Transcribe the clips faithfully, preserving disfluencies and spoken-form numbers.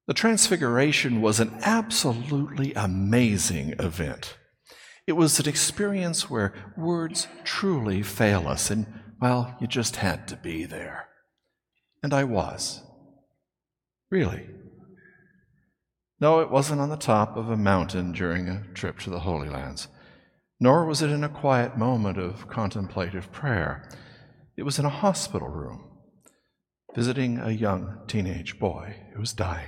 The Transfiguration was an absolutely amazing event. It was an experience where words truly fail us, and, well, you just had to be there. And I was. Really. No, it wasn't on the top of a mountain during a trip to the Holy Lands, nor was it in a quiet moment of contemplative prayer. It was in a hospital room, visiting a young teenage boy who was dying.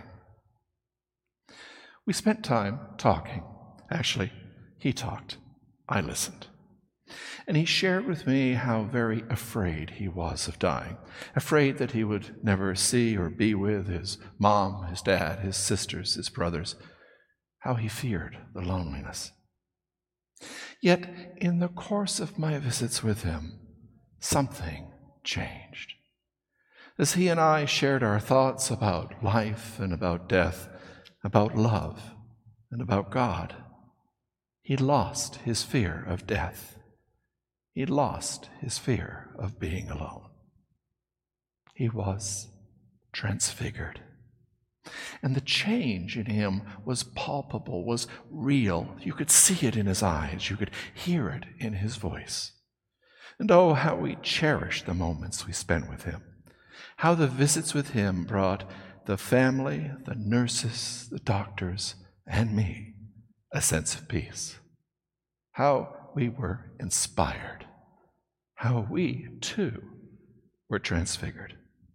We spent time talking. Actually, he talked. I listened. And he shared with me how very afraid he was of dying, afraid that he would never see or be with his mom, his dad, his sisters, his brothers, how he feared the loneliness. Yet, in the course of my visits with him, something changed. As he and I shared our thoughts about life and about death, about love and about God, he lost his fear of death. He lost his fear of being alone. He was transfigured. And the change in him was palpable, was real. You could see it in his eyes. You could hear it in his voice. And oh, how we cherished the moments we spent with him. How the visits with him brought the family, the nurses, the doctors, and me a sense of peace. How we were inspired. How we, too, were transfigured.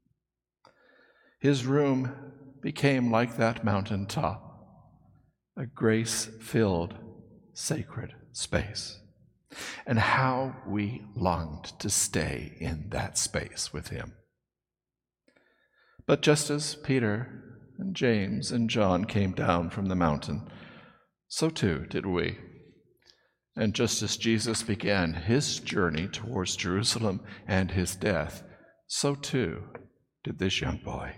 His room became like that mountaintop, a grace-filled, sacred space. And how we longed to stay in that space with him. But just as Peter and James and John came down from the mountain, so too did we. And just as Jesus began his journey towards Jerusalem and his death, so too did this young boy.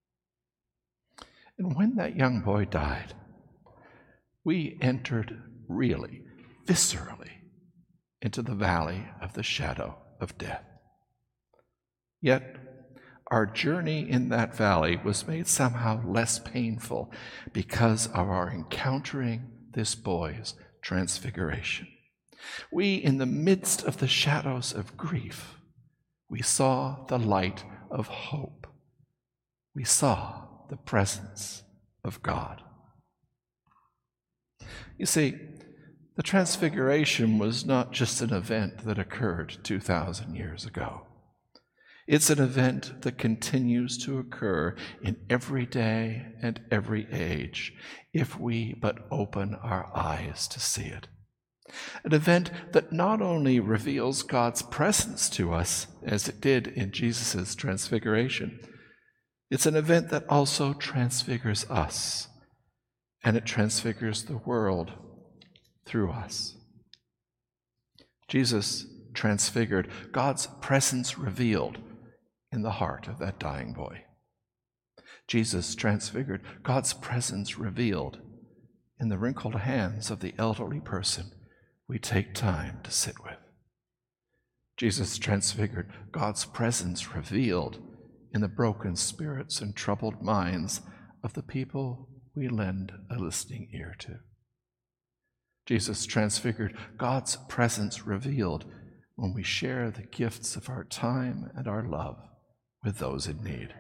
And when that young boy died, we entered really, viscerally, into the valley of the shadow of death. Yet, our journey in that valley was made somehow less painful because of our encountering this boy's transfiguration. We, in the midst of the shadows of grief, we saw the light of hope. We saw the presence of God. You see, the Transfiguration was not just an event that occurred two thousand years ago. It's an event that continues to occur in every day and every age if we but open our eyes to see it. An event that not only reveals God's presence to us, as it did in Jesus' Transfiguration, it's an event that also transfigures us, and it transfigures the world through us. Jesus transfigured, God's presence revealed in the heart of that dying boy. Jesus transfigured, God's presence revealed in the wrinkled hands of the elderly person we take time to sit with. Jesus transfigured, God's presence revealed in the broken spirits and troubled minds of the people we lend a listening ear to. Jesus transfigured, God's presence revealed when we share the gifts of our time and our love with those in need.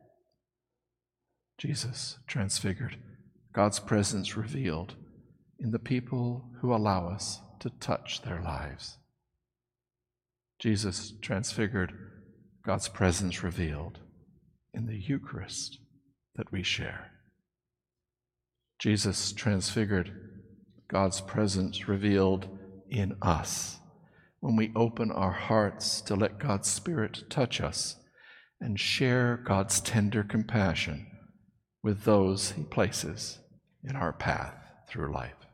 Jesus transfigured, God's presence revealed in the people who allow us to touch their lives. Jesus transfigured, God's presence revealed in the Eucharist that we share. Jesus transfigured, God's presence revealed in us when we open our hearts to let God's Spirit touch us and share God's tender compassion with those he places in our path through life.